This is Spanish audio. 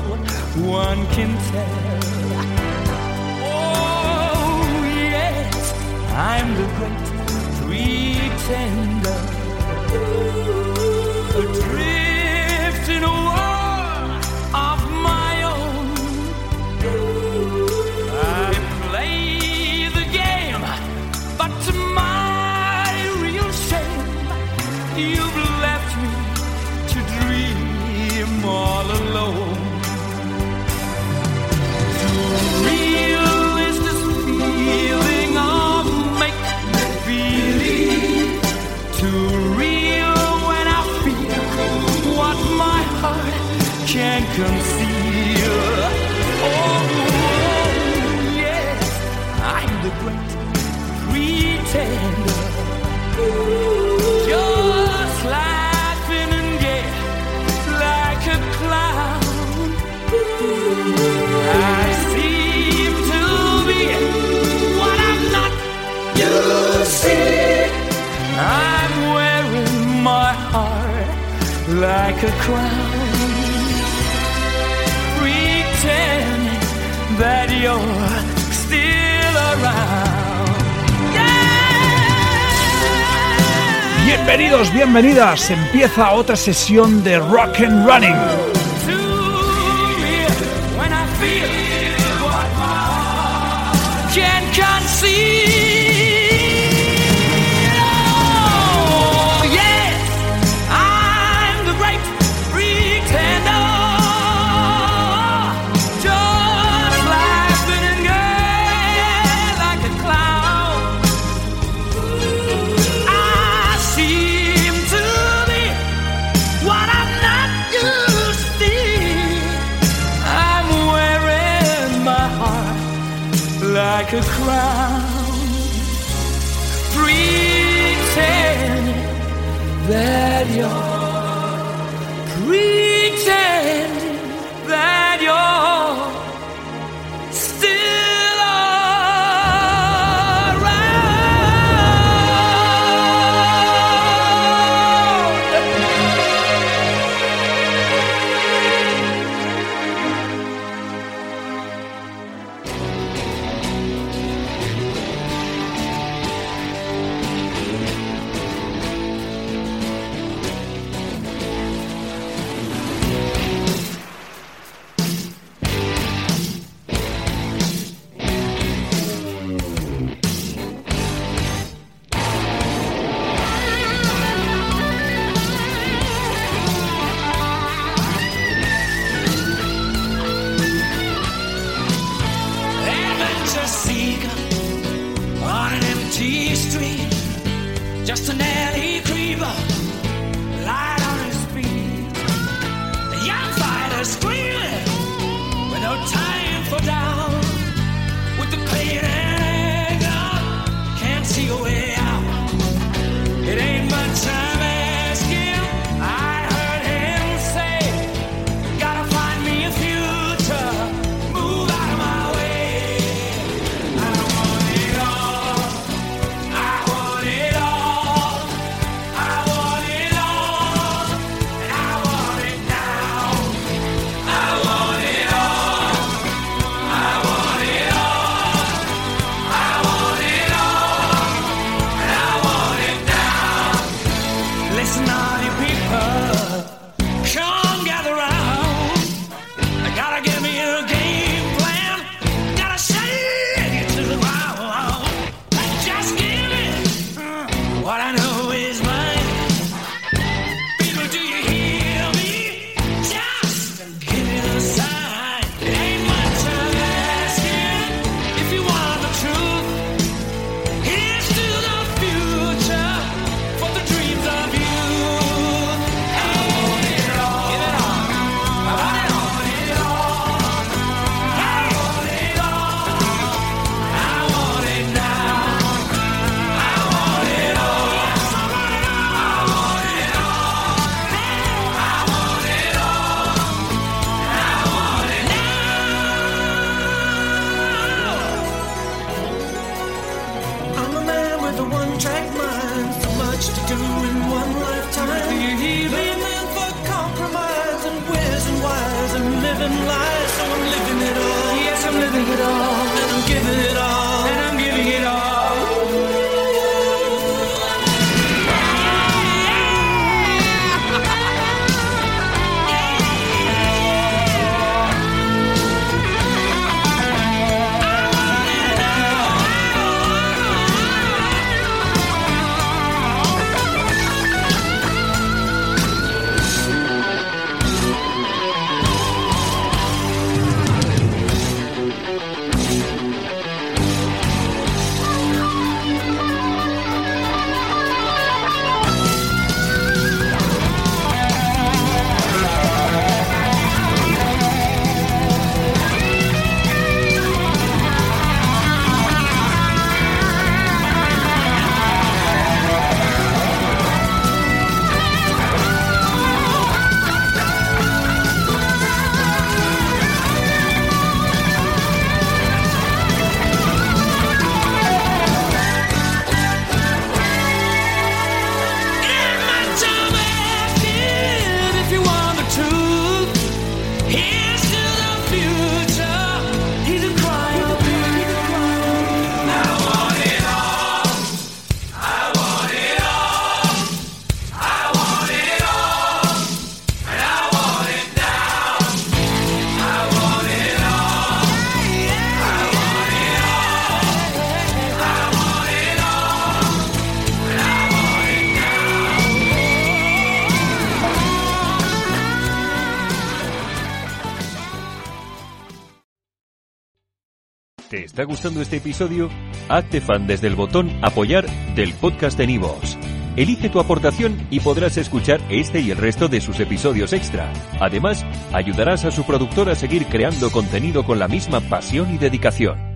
one can tell. Oh yes, I'm the great pretender, adrift in a world of my own. I play the game, but to my real shame, you've left me to dream all alone. Too real is this feeling of make-believe. Too real when I feel what my heart can't conceal. Oh, yes, I'm the great pretender. Just laughing and gay like a clown. I seem to be what I'm not. You see, I'm wearing my heart like a crown, pretending that you're still around. Bienvenidos, bienvenidas. Empieza otra sesión de Rock and Running. Like a crown, pretending that you're still just an alley creeper, light on his feet. A young fighter screaming with no time for down. With the pain and anger, can't see a way out. It ain't much time asking. I heard him say, gotta find me a future, move out of my way. I want it all, I want it all. living life. ¿Te está gustando este episodio? Hazte fan desde el botón Apoyar del podcast de Nivos. Elige tu aportación y podrás escuchar este y el resto de sus episodios extra. Además, ayudarás a su productor a seguir creando contenido con la misma pasión y dedicación.